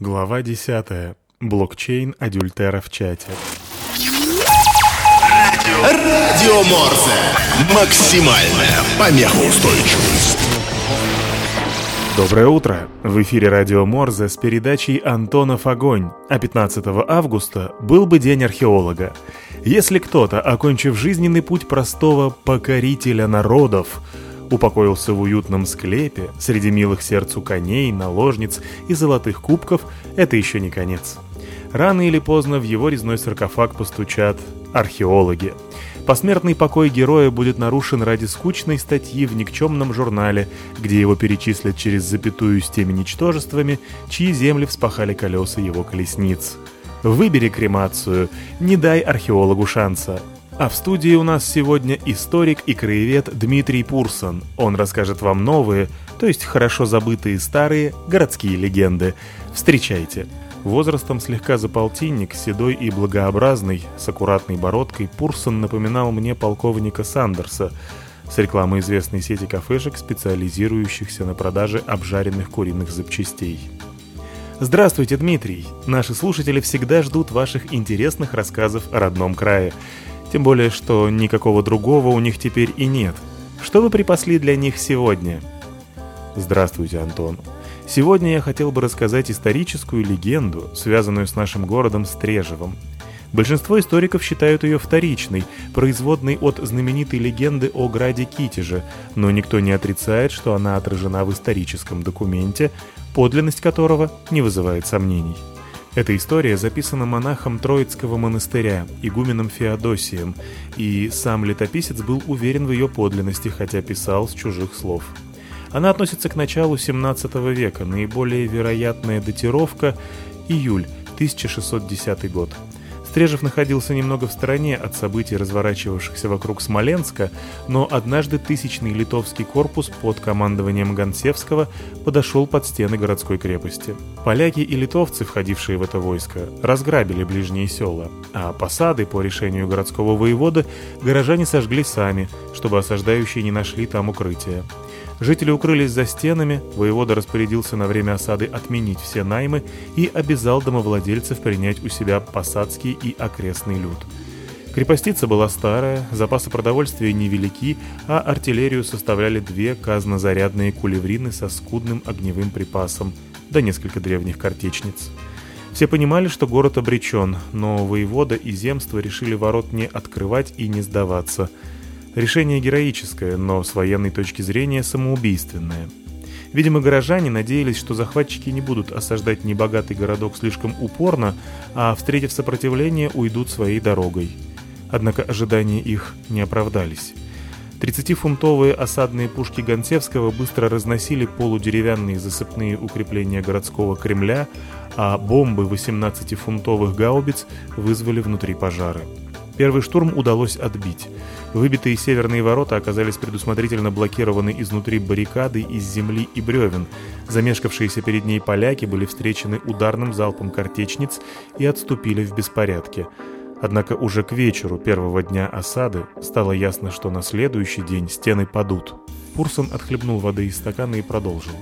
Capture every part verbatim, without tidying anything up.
Глава десятая. Блокчейн адюльтера в чате. Радио Морзе. Максимальная помехоустойчивость. Доброе утро! В эфире Радио Морзе с передачей «Антонов огонь», а пятнадцатого августа был бы День археолога. Если кто-то, окончив жизненный путь простого покорителя народов, упокоился в уютном склепе среди милых сердцу коней, наложниц и золотых кубков, это еще не конец. Рано или поздно в его резной саркофаг постучат археологи. Посмертный покой героя будет нарушен ради скучной статьи в никчемном журнале, где его перечислят через запятую с теми ничтожествами, чьи земли вспахали колеса его колесниц. Выбери кремацию, не дай археологу шанса. А в студии у нас сегодня историк и краевед Дмитрий Пурсон. Он расскажет вам новые, то есть хорошо забытые старые, городские легенды. Встречайте! Возрастом слегка за полтинник, седой и благообразный, с аккуратной бородкой, Пурсон напоминал мне полковника Сандерса с рекламой известной сети кафешек, специализирующихся на продаже обжаренных куриных запчастей. Здравствуйте, Дмитрий! Наши слушатели всегда ждут ваших интересных рассказов о родном крае. Тем более, что никакого другого у них теперь и нет. Что вы припасли для них сегодня? Здравствуйте, Антон. Сегодня я хотел бы рассказать историческую легенду, связанную с нашим городом Стрежевом. Большинство историков считают ее вторичной, производной от знаменитой легенды о граде Китеже, но никто не отрицает, что она отражена в историческом документе, подлинность которого не вызывает сомнений. Эта история записана монахом Троицкого монастыря, игуменом Феодосием, и сам летописец был уверен в ее подлинности, хотя писал с чужих слов. Она относится к началу семнадцатого века, наиболее вероятная датировка – июль, тысяча шестьсот десятый год. Стрежев находился немного в стороне от событий, разворачивавшихся вокруг Смоленска, но однажды тысячный литовский корпус под командованием Гонсевского подошел под стены городской крепости. Поляки и литовцы, входившие в это войско, разграбили ближние села, а посады по решению городского воеводы горожане сожгли сами, чтобы осаждающие не нашли там укрытия. Жители укрылись за стенами, воевода распорядился на время осады отменить все наймы и обязал домовладельцев принять у себя посадский и окрестный люд. Крепостица была старая, запасы продовольствия невелики, а артиллерию составляли две казнозарядные кулеврины со скудным огневым припасом, да несколько древних картечниц. Все понимали, что город обречен, но воевода и земство решили ворот не открывать и не сдаваться. Решение героическое, но с военной точки зрения самоубийственное. Видимо, горожане надеялись, что захватчики не будут осаждать небогатый городок слишком упорно, а, встретив сопротивление, уйдут своей дорогой. Однако ожидания их не оправдались. тридцатифунтовые осадные пушки Гонсевского быстро разносили полудеревянные засыпные укрепления городского Кремля, а бомбы восемнадцатифунтовых гаубиц вызвали внутри пожары. Первый штурм удалось отбить. Выбитые северные ворота оказались предусмотрительно блокированы изнутри баррикадой из земли и бревен. Замешкавшиеся перед ней поляки были встречены ударным залпом картечниц и отступили в беспорядке. Однако уже к вечеру первого дня осады стало ясно, что на следующий день стены падут. Пурсон отхлебнул воды из стакана и продолжил.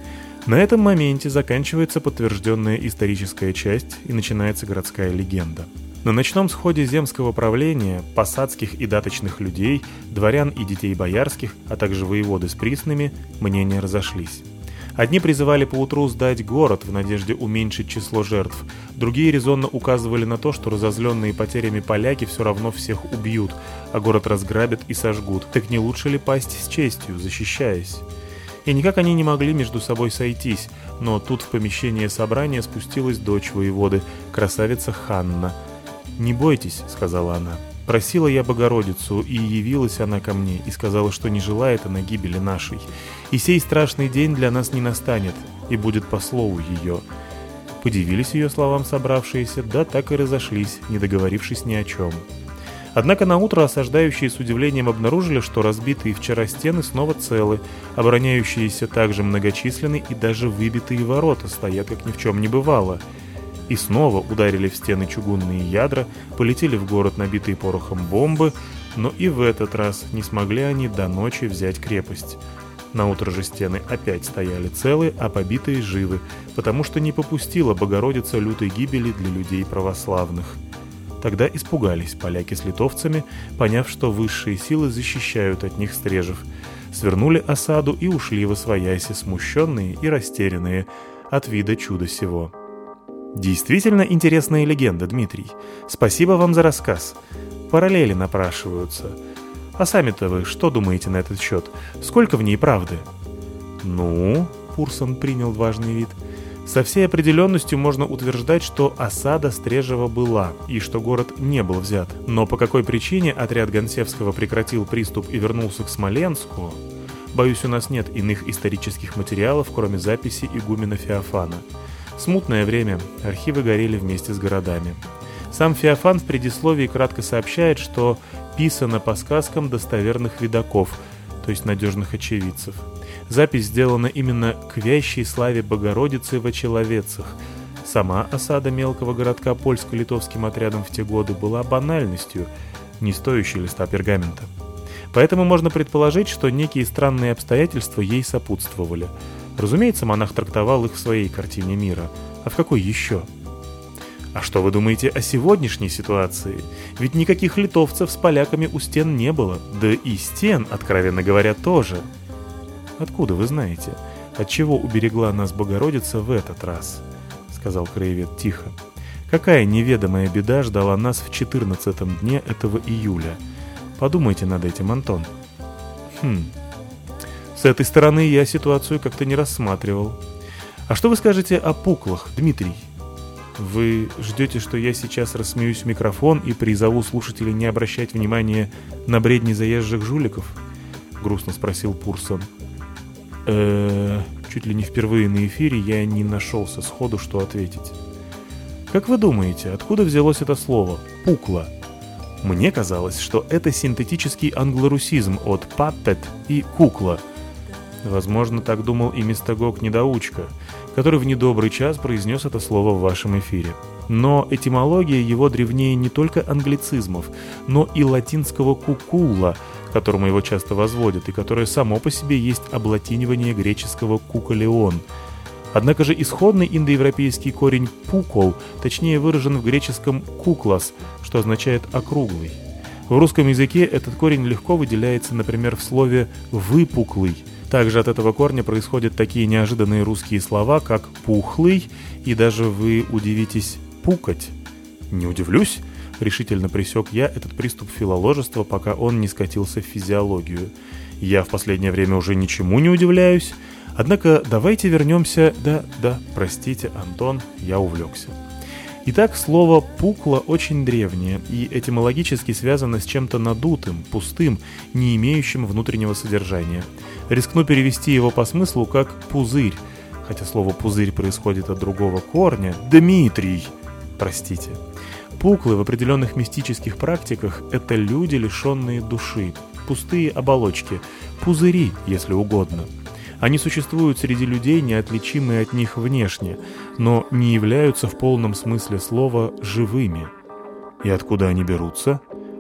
На этом моменте заканчивается подтвержденная историческая часть и начинается городская легенда. На ночном сходе земского правления, посадских и даточных людей, дворян и детей боярских, а также воеводы с приснами, мнения разошлись. Одни призывали поутру сдать город в надежде уменьшить число жертв, другие резонно указывали на то, что разозленные потерями поляки все равно всех убьют, а город разграбят и сожгут. Так не лучше ли пасть с честью, защищаясь? И никак они не могли между собой сойтись, но тут в помещение собрания спустилась дочь воеводы, красавица Ханна. «Не бойтесь», — сказала она. «Просила я Богородицу, и явилась она ко мне, и сказала, что не желает она гибели нашей. И сей страшный день для нас не настанет, и будет по слову ее». Подивились ее словам собравшиеся, да так и разошлись, не договорившись ни о чем. Однако наутро осаждающие с удивлением обнаружили, что разбитые вчера стены снова целы, обороняющиеся также многочисленны, и даже выбитые ворота стоят, как ни в чем не бывало. И снова ударили в стены чугунные ядра, полетели в город набитые порохом бомбы, но и в этот раз не смогли они до ночи взять крепость. Наутро же стены опять стояли целы, а побитые живы, потому что не попустила Богородица лютой гибели для людей православных. Тогда испугались поляки с литовцами, поняв, что высшие силы защищают от них стрежев, свернули осаду и ушли восвояси, смущенные и растерянные от вида чуда сего. Действительно интересная легенда, Дмитрий. Спасибо вам за рассказ. Параллели напрашиваются. А сами-то вы что думаете на этот счет? Сколько в ней правды? Ну, Пурсон принял важный вид. Со всей определенностью можно утверждать, что осада Стрежева была, и что город не был взят. Но по какой причине отряд Гонсевского прекратил приступ и вернулся к Смоленску? Боюсь, у нас нет иных исторических материалов, кроме записи игумена Феофана. Смутное время, архивы горели вместе с городами. Сам Феофан в предисловии кратко сообщает, что писано по сказкам достоверных видаков, то есть надежных очевидцев. Запись сделана именно к вящей славе Богородицы в Очеловецах. Сама осада мелкого городка польско-литовским отрядом в те годы была банальностью, не стоящей листа пергамента. Поэтому можно предположить, что некие странные обстоятельства ей сопутствовали. Разумеется, монах трактовал их в своей картине мира. А в какой еще? А что вы думаете о сегодняшней ситуации? Ведь никаких литовцев с поляками у стен не было, да и стен, откровенно говоря, тоже. Откуда вы знаете, от чего уберегла нас Богородица в этот раз? Сказал краевед тихо. Какая неведомая беда ждала нас в четырнадцатом дне этого июля? Подумайте над этим, Антон. Хм... С этой стороны я ситуацию как-то не рассматривал. А что вы скажете о пуклах, Дмитрий? Вы ждете, что я сейчас рассмеюсь в микрофон и призову слушателей не обращать внимания на бредни заезжих жуликов? Грустно спросил Пурсон. э Чуть ли не впервые на эфире я не нашелся сходу, что ответить. Как вы думаете, откуда взялось это слово «пукла»? Мне казалось, что это синтетический англорусизм от «puppet» и «кукла». Возможно, так думал и мистагог-недоучка, который в недобрый час произнес это слово в вашем эфире. Но этимология его древнее не только англицизмов, но и латинского «кукулла», к которому его часто возводят, и которое само по себе есть облатинивание греческого «куколеон». Однако же исходный индоевропейский корень «пукол» точнее выражен в греческом «куклас», что означает «округлый». В русском языке этот корень легко выделяется, например, в слове «выпуклый». Также от этого корня происходят такие неожиданные русские слова, как «пухлый» и даже, вы удивитесь, «пукать». «Не удивлюсь», — решительно пресек я этот приступ филоложества, пока он не скатился в физиологию. Я в последнее время уже ничему не удивляюсь. Однако давайте вернемся... Да, да, простите, Антон, я увлекся. Итак, слово «пукла» очень древнее и этимологически связано с чем-то надутым, пустым, не имеющим внутреннего содержания. Рискну перевести его по смыслу как «пузырь», хотя слово «пузырь» происходит от другого корня. Дмитрий! Простите. Пуклы в определенных мистических практиках – это люди, лишенные души, пустые оболочки, пузыри, если угодно. Они существуют среди людей, неотличимые от них внешне, но не являются в полном смысле слова живыми. И откуда они берутся?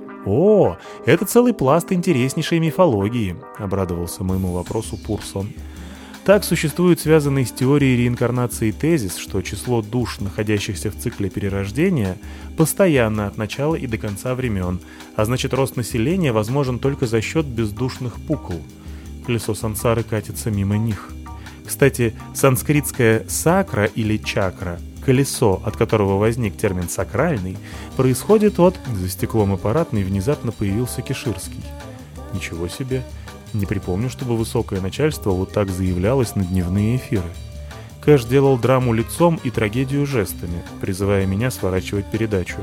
«О, это целый пласт интереснейшей мифологии», — обрадовался моему вопросу Пурсон. Так существует связанный с теорией реинкарнации тезис, что число душ, находящихся в цикле перерождения, постоянно от начала и до конца времен, а значит рост населения возможен только за счет бездушных пукл. Колесо сансары катится мимо них. Кстати, санскритское «сакра» или «чакра», колесо, от которого возник термин «сакральный», происходит от... За стеклом аппаратной внезапно появился Киширский. Ничего себе! Не припомню, чтобы высокое начальство вот так заявлялось на дневные эфиры. Кэш делал драму лицом и трагедию жестами, призывая меня сворачивать передачу.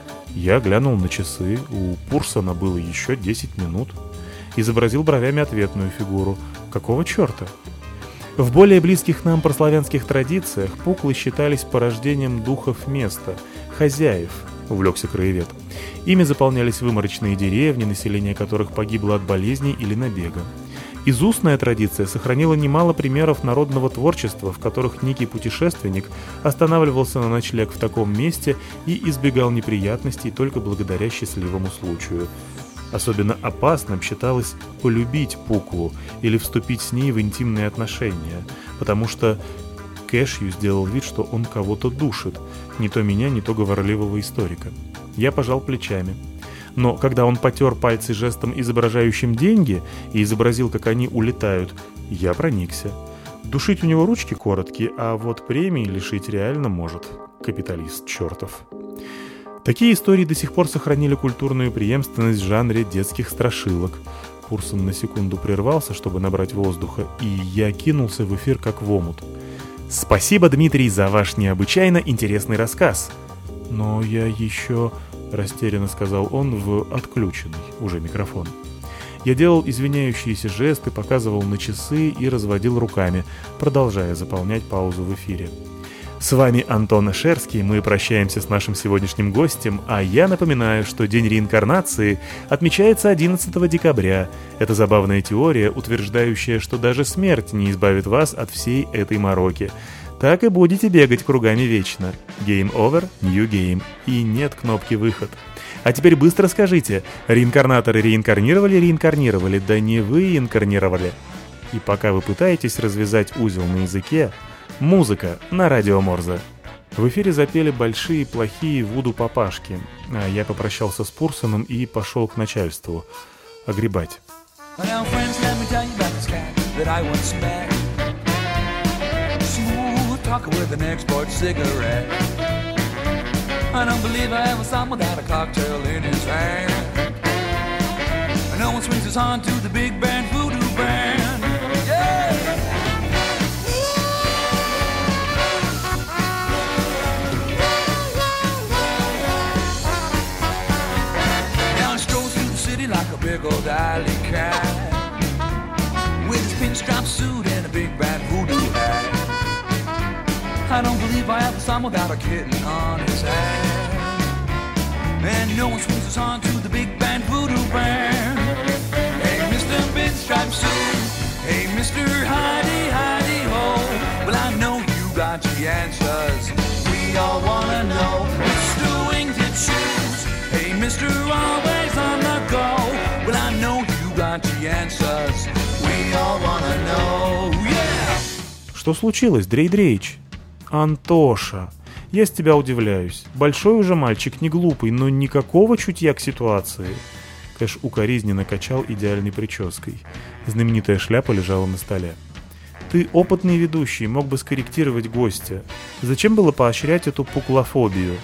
Я глянул на часы, у Пурсона было еще десять минут. Изобразил бровями ответную фигуру. Какого черта? В более близких нам прославянских традициях пуклы считались порождением духов места, хозяев, увлекся краевед. Ими заполнялись выморочные деревни, население которых погибло от болезней или набега. Изустная традиция сохранила немало примеров народного творчества, в которых некий путешественник останавливался на ночлег в таком месте и избегал неприятностей только благодаря счастливому случаю. Особенно опасным считалось полюбить Пуклу или вступить с ней в интимные отношения, потому что Кэшью сделал вид, что он кого-то душит, не то меня, не то говорливого историка. Я пожал плечами. Но когда он потер пальцы жестом, изображающим деньги, и изобразил, как они улетают, я проникся. Душить у него ручки короткие, а вот премии лишить реально может. Капиталист чертов. Такие истории до сих пор сохранили культурную преемственность в жанре детских страшилок. Курсон на секунду прервался, чтобы набрать воздуха, и я кинулся в эфир как в омут. «Спасибо, Дмитрий, за ваш необычайно интересный рассказ!» «Но я еще...» — растерянно сказал он в отключенный уже микрофон. Я делал извиняющиеся жесты, показывал на часы и разводил руками, продолжая заполнять паузу в эфире. С вами Антон Шерский, мы прощаемся с нашим сегодняшним гостем, а я напоминаю, что День реинкарнации отмечается одиннадцатого декабря. Это забавная теория, утверждающая, что даже смерть не избавит вас от всей этой мороки. Так и будете бегать кругами вечно. Game over, new game. И нет кнопки «Выход». А теперь быстро скажите, реинкарнаторы реинкарнировали, реинкарнировали, да не вы инкарнировали. И пока вы пытаетесь развязать узел на языке, музыка на радио Морзе. В эфире запели большие плохие вуду-папашки, а я попрощался с Пурсоном и пошел к начальству огребать. I don't believe I ever saw him without a cocktail in his hand. No one swings his horn to the big band voodoo band. Yeah! Now he strolls through the city like a big old alley cat, with his pinstripe suit and a big band voodoo hat. I don't believe I ever saw him without a kitten on his hand. And no one swings his horn to the big band voodoo band. Hey, Mister Pinstripe Suit. Hey, Mister Heidi, Heidi, ho. Well, I know you got the answers. We all wanna know. Mister Wingtip Shoes. Hey, Mister Always on the go. Well, I know you got the answers. We all wanna know. Yeah! Что случилось, Дрей Дрейч? «Антоша, я с тебя удивляюсь. Большой уже мальчик, не глупый, но никакого чутья к ситуации». Кэш укоризненно качал идеальной прической. Знаменитая шляпа лежала на столе. «Ты опытный ведущий, мог бы скорректировать гостя. Зачем было поощрять эту пуклофобию?»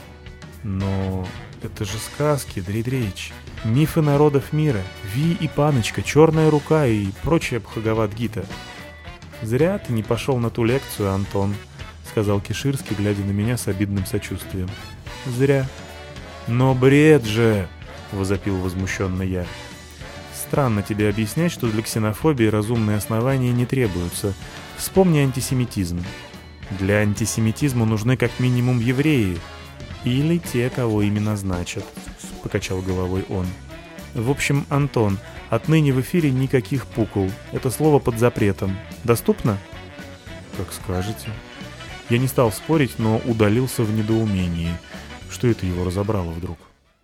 «Но это же сказки, Дрей-Дрейч. Мифы народов мира. Ви и Паночка, Черная рука и прочая Бхагавад-гита». «Зря ты не пошел на ту лекцию, Антон», — сказал Киширский, глядя на меня с обидным сочувствием. «Зря». «Но бред же!» — возопил возмущенно я. «Странно тебе объяснять, что для ксенофобии разумные основания не требуются. Вспомни антисемитизм. Для антисемитизма нужны как минимум евреи. Или те, кого ими назначат», — покачал головой он. «В общем, Антон, отныне в эфире никаких пукол. Это слово под запретом. Доступно?» «Как скажете». Я не стал спорить, но удалился в недоумении. Что это его разобрало вдруг?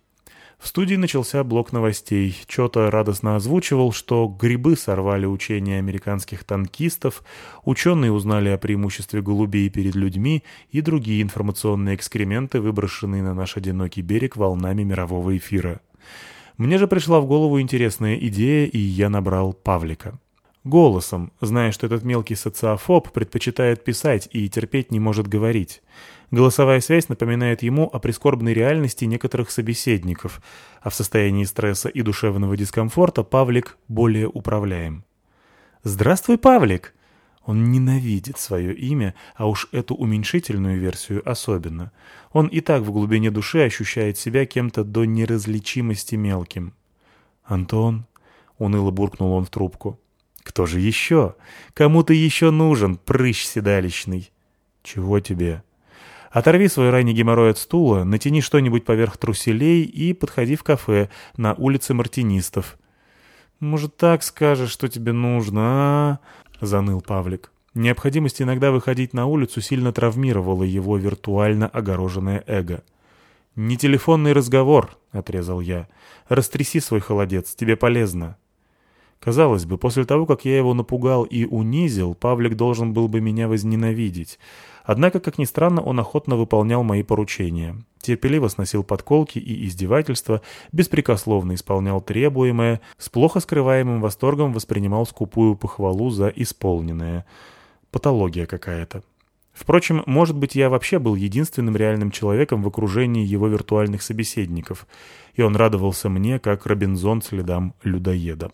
В студии начался блок новостей. Чё-то радостно озвучивал, что грибы сорвали учения американских танкистов, ученые узнали о преимуществе голубей перед людьми и другие информационные экскременты, выброшенные на наш одинокий берег волнами мирового эфира. Мне же пришла в голову интересная идея, и я набрал Павлика. Голосом, зная, что этот мелкий социофоб предпочитает писать и терпеть не может говорить. Голосовая связь напоминает ему о прискорбной реальности некоторых собеседников, а в состоянии стресса и душевного дискомфорта Павлик более управляем. «Здравствуй, Павлик!» Он ненавидит свое имя, а уж эту уменьшительную версию особенно. Он и так в глубине души ощущает себя кем-то до неразличимости мелким. «Антон?» — уныло буркнул он в трубку. «Кто же еще? Кому ты еще нужен, прыщ седалищный?» «Чего тебе?» «Оторви свой ранний геморрой от стула, натяни что-нибудь поверх труселей и подходи в кафе на улице Мартинистов». «Может, так скажешь, что тебе нужно, а?» — заныл Павлик. Необходимость иногда выходить на улицу сильно травмировала его виртуально огороженное эго. «Не телефонный разговор», — отрезал я. «Растряси свой холодец, тебе полезно». Казалось бы, после того, как я его напугал и унизил, Павлик должен был бы меня возненавидеть. Однако, как ни странно, он охотно выполнял мои поручения. Терпеливо сносил подколки и издевательства, беспрекословно исполнял требуемое, с плохо скрываемым восторгом воспринимал скупую похвалу за исполненное. Патология какая-то. Впрочем, может быть, я вообще был единственным реальным человеком в окружении его виртуальных собеседников, и он радовался мне, как Робинзон следам людоеда.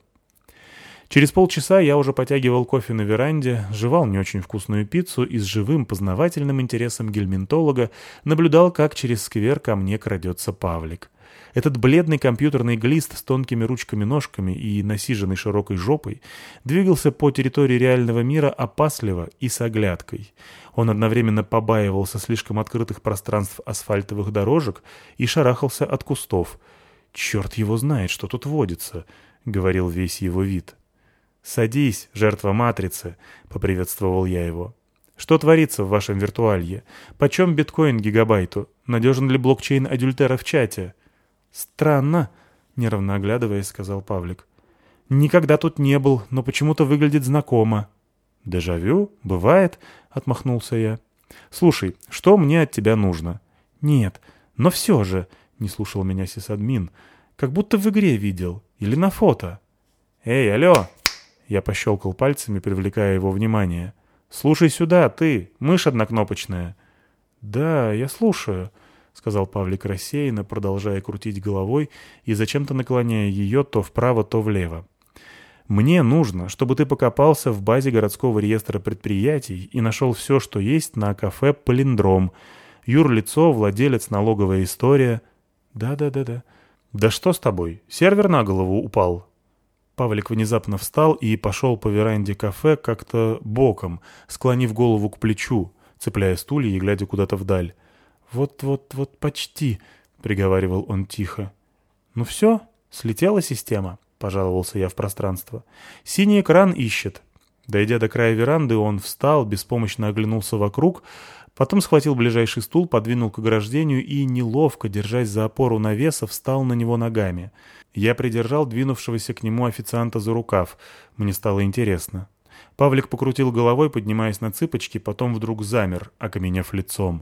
Через полчаса я уже потягивал кофе на веранде, жевал не очень вкусную пиццу и с живым познавательным интересом гельминтолога наблюдал, как через сквер ко мне крадется Павлик. Этот бледный компьютерный глист с тонкими ручками-ножками и насиженной широкой жопой двигался по территории реального мира опасливо и с оглядкой. Он одновременно побаивался слишком открытых пространств асфальтовых дорожек и шарахался от кустов. «Черт его знает, что тут водится», — говорил весь его вид. «Садись, жертва матрицы», — поприветствовал я его. «Что творится в вашем виртуалье? Почем биткоин гигабайту? Надежен ли блокчейн адюльтера в чате?» «Странно», — нервно оглядываясь, сказал Павлик. «Никогда тут не был, но почему-то выглядит знакомо». «Дежавю? Бывает?» — отмахнулся я. «Слушай, что мне от тебя нужно?» «Нет, но все же», — не слушал меня сисадмин, — «как будто в игре видел. Или на фото». «Эй, алло!» — я пощелкал пальцами, привлекая его внимание. «Слушай сюда, ты, мышь однокнопочная». «Да, я слушаю», — сказал Павлик рассеянно, продолжая крутить головой и зачем-то наклоняя ее то вправо, то влево. «Мне нужно, чтобы ты покопался в базе городского реестра предприятий и нашел все, что есть на кафе «Палиндром». Юрлицо, владелец, налоговая история». «Да-да-да-да». «Да что с тобой? Сервер на голову упал». Павлик внезапно встал и пошел по веранде кафе как-то боком, склонив голову к плечу, цепляя стулья и глядя куда-то вдаль. «Вот-вот-вот почти», — приговаривал он тихо. «Ну все, слетела система», — пожаловался я в пространство. «Синий экран ищет». Дойдя до края веранды, он встал, беспомощно оглянулся вокруг, потом схватил ближайший стул, подвинул к ограждению и, неловко, держась за опору навеса, встал на него ногами. Я придержал двинувшегося к нему официанта за рукав. Мне стало интересно. Павлик покрутил головой, поднимаясь на цыпочки, потом вдруг замер, окаменев лицом.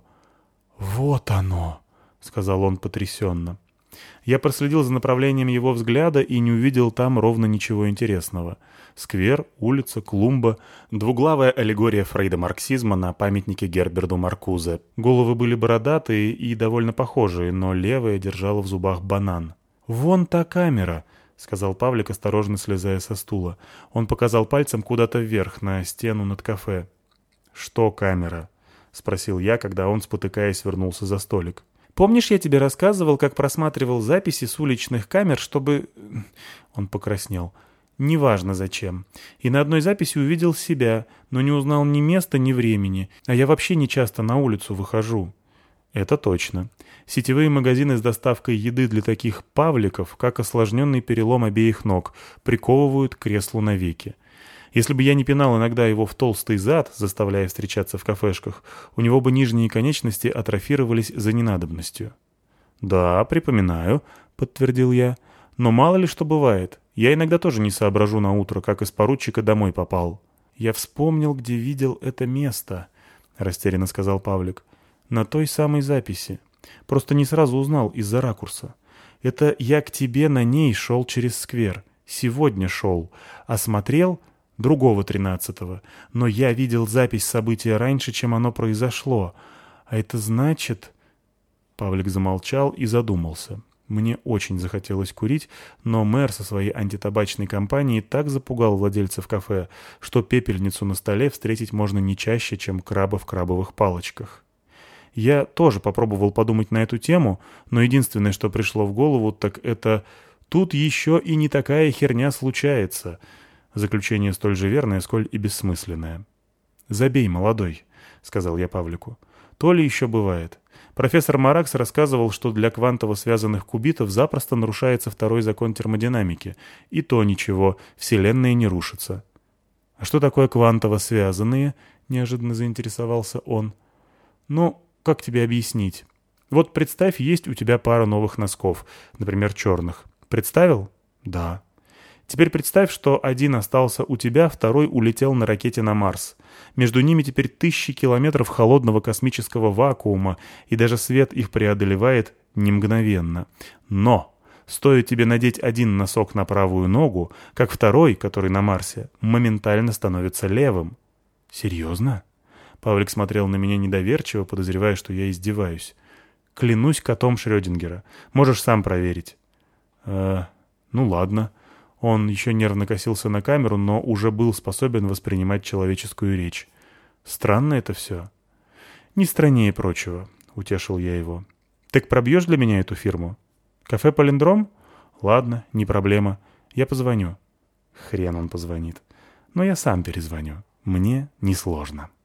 «Вот оно!» — сказал он потрясенно. Я проследил за направлением его взгляда и не увидел там ровно ничего интересного. Сквер, улица, клумба, двуглавая аллегория фрейда-марксизма на памятнике Герберду Маркузе. Головы были бородатые и довольно похожие, но левая держала в зубах банан. «Вон та камера», — сказал Павлик, осторожно слезая со стула. Он показал пальцем куда-то вверх, на стену над кафе. «Что камера?» — спросил я, когда он, спотыкаясь, вернулся за столик. «Помнишь, я тебе рассказывал, как просматривал записи с уличных камер, чтобы...» Он покраснел. «Неважно зачем. И на одной записи увидел себя, но не узнал ни места, ни времени. А я вообще не часто на улицу выхожу». Это точно. Сетевые магазины с доставкой еды для таких павликов, как осложненный перелом обеих ног, приковывают к креслу навеки. Если бы я не пинал иногда его в толстый зад, заставляя встречаться в кафешках, у него бы нижние конечности атрофировались за ненадобностью. «Да, припоминаю», — подтвердил я. «Но мало ли что бывает. Я иногда тоже не соображу на утро, как из поручика домой попал». «Я вспомнил, где видел это место», — растерянно сказал Павлик. «На той самой записи. Просто не сразу узнал из-за ракурса. Это я к тебе на ней шел через сквер. Сегодня шел. А смотрел другого тринадцатого. Но я видел запись события раньше, чем оно произошло. А это значит...» Павлик замолчал и задумался. Мне очень захотелось курить, но мэр со своей антитабачной кампанией так запугал владельцев кафе, что пепельницу на столе встретить можно не чаще, чем краба в крабовых палочках. Я тоже попробовал подумать на эту тему, но единственное, что пришло в голову, так это «тут еще и не такая херня случается». Заключение столь же верное, сколь и бессмысленное. «Забей, молодой», — сказал я Павлику. «То ли еще бывает. Профессор Маракс рассказывал, что для квантово связанных кубитов запросто нарушается второй закон термодинамики. И то ничего, Вселенная не рушится». «А что такое квантово связанные?» — неожиданно заинтересовался он. «Ну, как тебе объяснить? Вот представь, есть у тебя пара новых носков, например, черных. Представил? Да. Теперь представь, что один остался у тебя, второй улетел на ракете на Марс. Между ними теперь тысячи километров холодного космического вакуума, и даже свет их преодолевает не мгновенно. Но стоит тебе надеть один носок на правую ногу, как второй, который на Марсе, моментально становится левым. Серьезно? Павлик смотрел на меня недоверчиво, подозревая, что я издеваюсь. Клянусь котом Шрёдингера. Можешь сам проверить. Э, ну ладно. Он еще нервно косился на камеру, но уже был способен воспринимать человеческую речь. Странно это все. Не страннее прочего, утешил я его. Так пробьешь для меня эту фирму? Кафе «Палиндром»? Ладно, не проблема. Я позвоню. Хрен он позвонит. Но я сам перезвоню. Мне несложно.